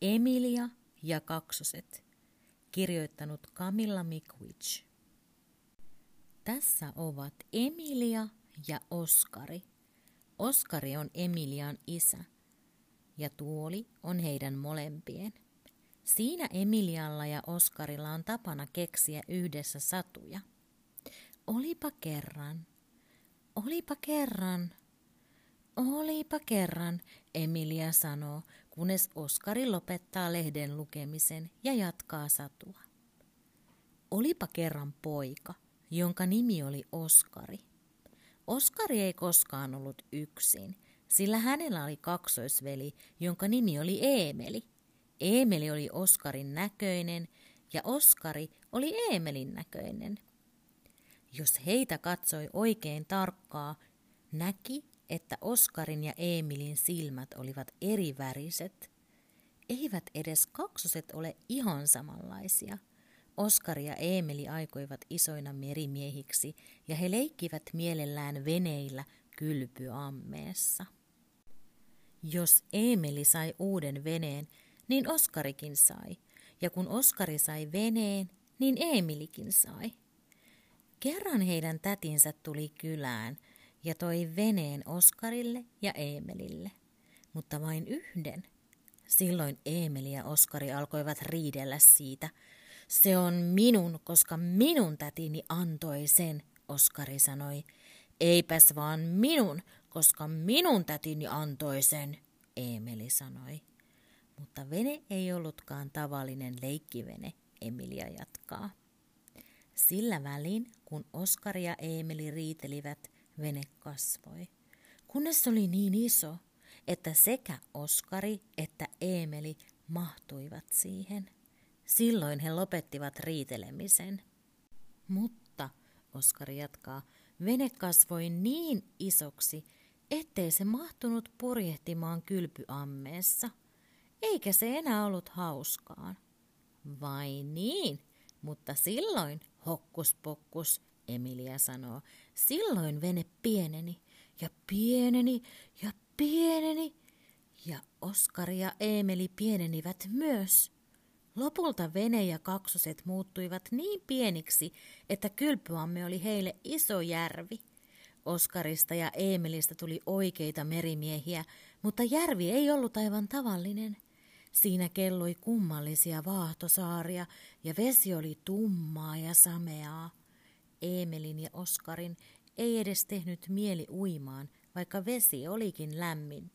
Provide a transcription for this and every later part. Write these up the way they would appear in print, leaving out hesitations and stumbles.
Emilia ja kaksoset. Kirjoittanut Camilla Mikwitsch. Tässä ovat Emilia ja Oskari. Oskari on Emilian isä ja Tuoli on heidän molempien. Siinä Emilialla ja Oskarilla on tapana keksiä yhdessä satuja. Olipa kerran, olipa kerran, olipa kerran, Emilia sanoo, kunnes Oskari lopettaa lehden lukemisen ja jatkaa satua. Olipa kerran poika, jonka nimi oli Oskari. Oskari ei koskaan ollut yksin, sillä hänellä oli kaksoisveli, jonka nimi oli Eemeli. Eemeli oli Oskarin näköinen ja Oskari oli Eemelin näköinen. Jos heitä katsoi oikein tarkkaa, näki, että Oskarin ja Eemilin silmät olivat eri väriset. Eivät edes kaksoset ole ihan samanlaisia. Oskari ja Eemeli aikoivat isoina merimiehiksi ja he leikkivät mielellään veneillä kylpyammeessa. Jos Eemeli sai uuden veneen, niin Oskarikin sai, ja kun Oskari sai veneen, niin Eemelikin sai. Kerran heidän tätinsä tuli kylään ja toi veneen Oskarille ja Eemelille, mutta vain yhden. Silloin Eemeli ja Oskari alkoivat riidellä siitä. Se on minun, koska minun tätini antoi sen, Oskari sanoi. Eipäs vaan minun, koska minun tätini antoi sen, Eemeli sanoi. Mutta vene ei ollutkaan tavallinen leikkivene, Emilia jatkaa. Sillä välin, kun Oskari ja Eemeli riitelivät, vene kasvoi, kunnes se oli niin iso, että sekä Oskari että Eemeli mahtuivat siihen. Silloin he lopettivat riitelemisen. Mutta, Oskari jatkaa, vene kasvoi niin isoksi, ettei se mahtunut purjehtimaan kylpyammeessa. Eikä se enää ollut hauskaan. Vai niin, mutta silloin, hokkus pokkus, Emilia sanoo, silloin vene pieneni ja pieneni ja pieneni ja Oskari ja Eemeli pienenivät myös. Lopulta vene ja kaksoset muuttuivat niin pieniksi, että kylpyamme oli heille iso järvi. Oskarista ja Eemelistä tuli oikeita merimiehiä, mutta järvi ei ollut aivan tavallinen. Siinä kelloi kummallisia vaahtosaaria ja vesi oli tummaa ja sameaa. Eemelin ja Oskarin ei edes tehnyt mieli uimaan, vaikka vesi olikin lämmintä.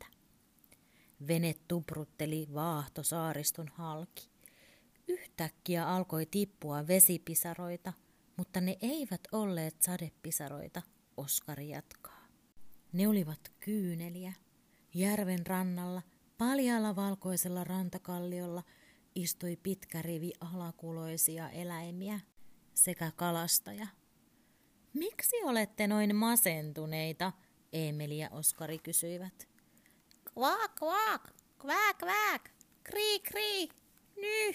Vene tuprutteli vaahtosaariston halki. Yhtäkkiä alkoi tippua vesipisaroita, mutta ne eivät olleet sadepisaroita, Oskari jatkaa. Ne olivat kyyneliä. Järven rannalla, paljaalla valkoisella rantakalliolla, istui pitkä rivi alakuloisia eläimiä sekä kalastaja. Miksi olette noin masentuneita? Eemeli ja Oskari kysyivät. Kvak, kvak, kvak, kvak, krii, krii, nyh.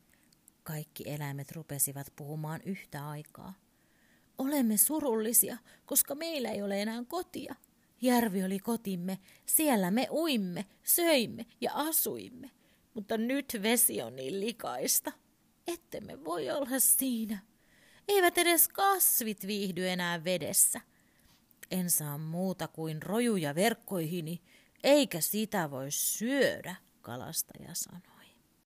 Kaikki eläimet rupesivat puhumaan yhtä aikaa. Olemme surullisia, koska meillä ei ole enää kotia. Järvi oli kotimme, siellä me uimme, söimme ja asuimme, mutta nyt vesi on niin likaista. Ettemme voi olla siinä. Eivät edes kasvit viihdy enää vedessä. En saa muuta kuin rojuja verkkoihini, eikä sitä voi syödä, kalastaja sanoi.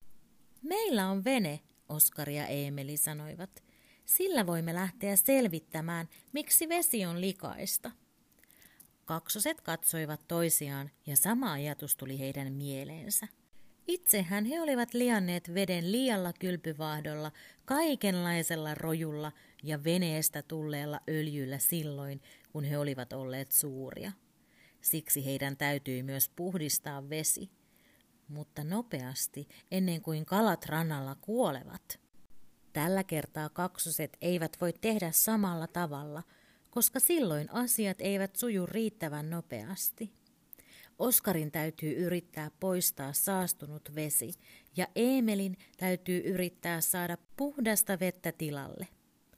Meillä on vene, Oskari ja Eemeli sanoivat. Sillä voimme lähteä selvittämään, miksi vesi on likaista. Kaksoset katsoivat toisiaan ja sama ajatus tuli heidän mieleensä. Itsehän he olivat lianneet veden liialla kylpyvaahdolla, kaikenlaisella rojulla ja veneestä tulleella öljyllä silloin, kun he olivat olleet suuria. Siksi heidän täytyi myös puhdistaa vesi, mutta nopeasti ennen kuin kalat rannalla kuolevat. Tällä kertaa kaksoset eivät voi tehdä samalla tavalla, koska silloin asiat eivät suju riittävän nopeasti. Oskarin täytyy yrittää poistaa saastunut vesi ja Eemelin täytyy yrittää saada puhdasta vettä tilalle.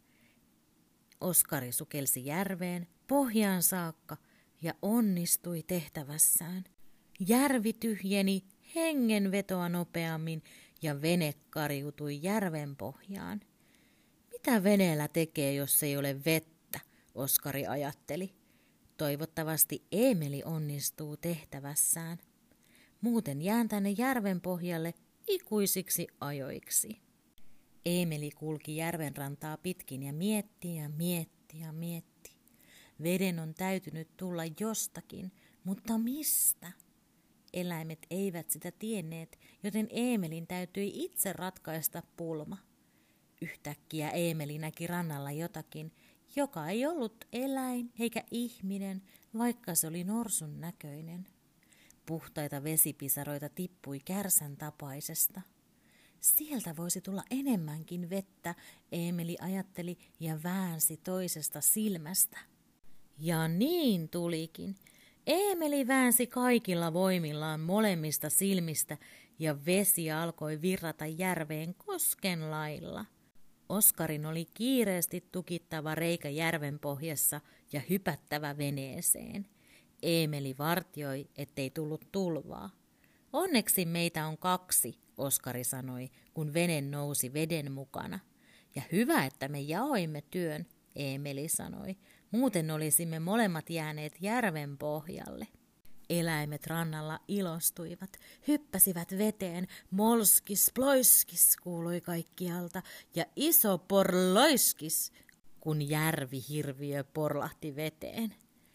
Oskari sukelsi järveen pohjaan saakka ja onnistui tehtävässään. Järvi tyhjeni hengenvetoa nopeammin ja vene kariutui järven pohjaan. Mitä veneellä tekee, jos ei ole vettä, Oskari ajatteli. Toivottavasti Eemeli onnistuu tehtävässään. Muuten jään tänne järven pohjalle ikuisiksi ajoiksi. Eemeli kulki järven rantaa pitkin ja mietti ja mietti ja mietti. Veden on täytynyt tulla jostakin, mutta mistä? Eläimet eivät sitä tienneet, joten Eemelin täytyi itse ratkaista pulma. Yhtäkkiä Eemeli näki rannalla jotakin, joka ei ollut eläin eikä ihminen, vaikka se oli norsun näköinen. Puhtaita vesipisaroita tippui kärsän tapaisesta. Sieltä voisi tulla enemmänkin vettä, Eemeli ajatteli ja väänsi toisesta silmästä. Ja niin tulikin. Eemeli väänsi kaikilla voimillaan molemmista silmistä ja vesi alkoi virrata järveen kosken lailla. Oskarin oli kiireesti tukittava reikä järven pohjassa ja hypättävä veneeseen. Eemeli vartioi, ettei tullut tulvaa. Onneksi meitä on 2, Oskari sanoi, kun vene nousi veden mukana. Ja hyvä, että me jaoimme työn, Eemeli sanoi. Muuten olisimme molemmat jääneet järven pohjalle. Eläimet rannalla ilostuivat, hyppäsivät veteen, molskis, ploiskis kuului kaikkialta ja iso porloiskis, kun järvihirviö porlahti veteen.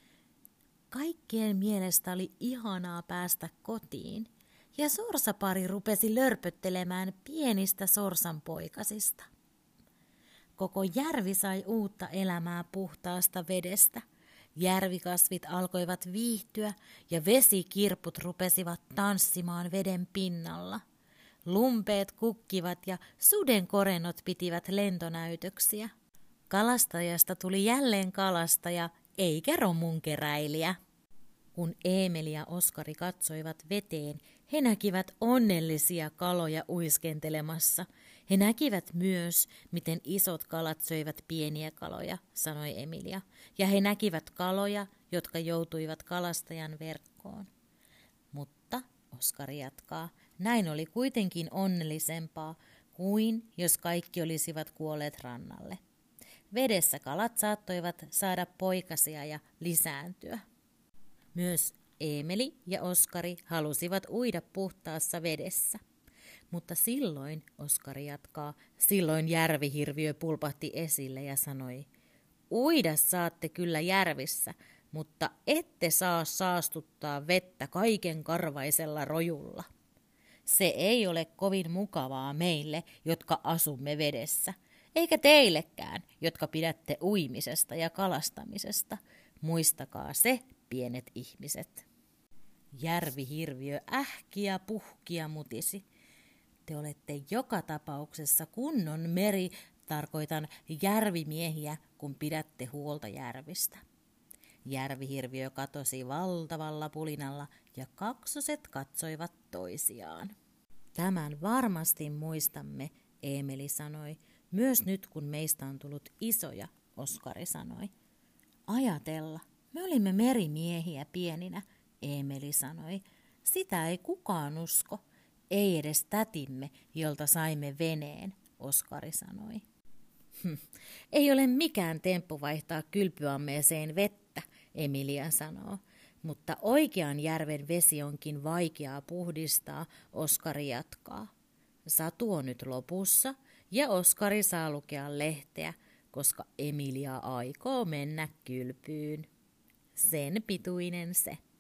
Kaikkien mielestä oli ihanaa päästä kotiin ja sorsapari rupesi lörpöttelemään pienistä sorsanpoikasista. Koko järvi sai uutta elämää puhtaasta vedestä. Järvikasvit alkoivat viihtyä ja vesikirput rupesivat tanssimaan veden pinnalla. Lumpeet kukkivat ja sudenkorennot pitivät lentonäytöksiä. Kalastajasta tuli jälleen kalastaja eikä romunkeräilijä. Kun Eemeli ja Oskari katsoivat veteen, he näkivät onnellisia kaloja uiskentelemassa. He näkivät myös, miten isot kalat söivät pieniä kaloja, sanoi Emilia, ja he näkivät kaloja, jotka joutuivat kalastajan verkkoon. Mutta, Oskari jatkaa, näin oli kuitenkin onnellisempaa kuin jos kaikki olisivat kuolleet rannalle. Vedessä kalat saattoivat saada poikasia ja lisääntyä. Myös Eemeli ja Oskari halusivat uida puhtaassa vedessä. Mutta silloin, Oskari jatkaa, silloin järvihirviö pulpahti esille ja sanoi, uida saatte kyllä järvissä, mutta ette saa saastuttaa vettä kaiken karvaisella rojulla. Se ei ole kovin mukavaa meille, jotka asumme vedessä, eikä teillekään, jotka pidätte uimisesta ja kalastamisesta. Muistakaa se, pienet ihmiset. Järvihirviö ähki ja puhki ja mutisi. Te olette joka tapauksessa kunnon tarkoitan järvimiehiä, kun pidätte huolta järvistä. Järvihirviö katosi valtavalla pulinalla ja kaksoset katsoivat toisiaan. Tämän varmasti muistamme, Eemeli sanoi, myös nyt kun meistä on tullut isoja, Oskari sanoi. Ajatella, me olimme merimiehiä pieninä, Eemeli sanoi. Sitä ei kukaan usko. Ei edes tätimme, jolta saimme veneen, Oskari sanoi. Ei ole mikään temppu vaihtaa kylpyammeeseen vettä, Emilia sanoo. Mutta oikean järven vesi onkin vaikeaa puhdistaa, Oskari jatkaa. Satu on nyt lopussa ja Oskari saa lukea lehteä, koska Emilia aikoo mennä kylpyyn. Sen pituinen se.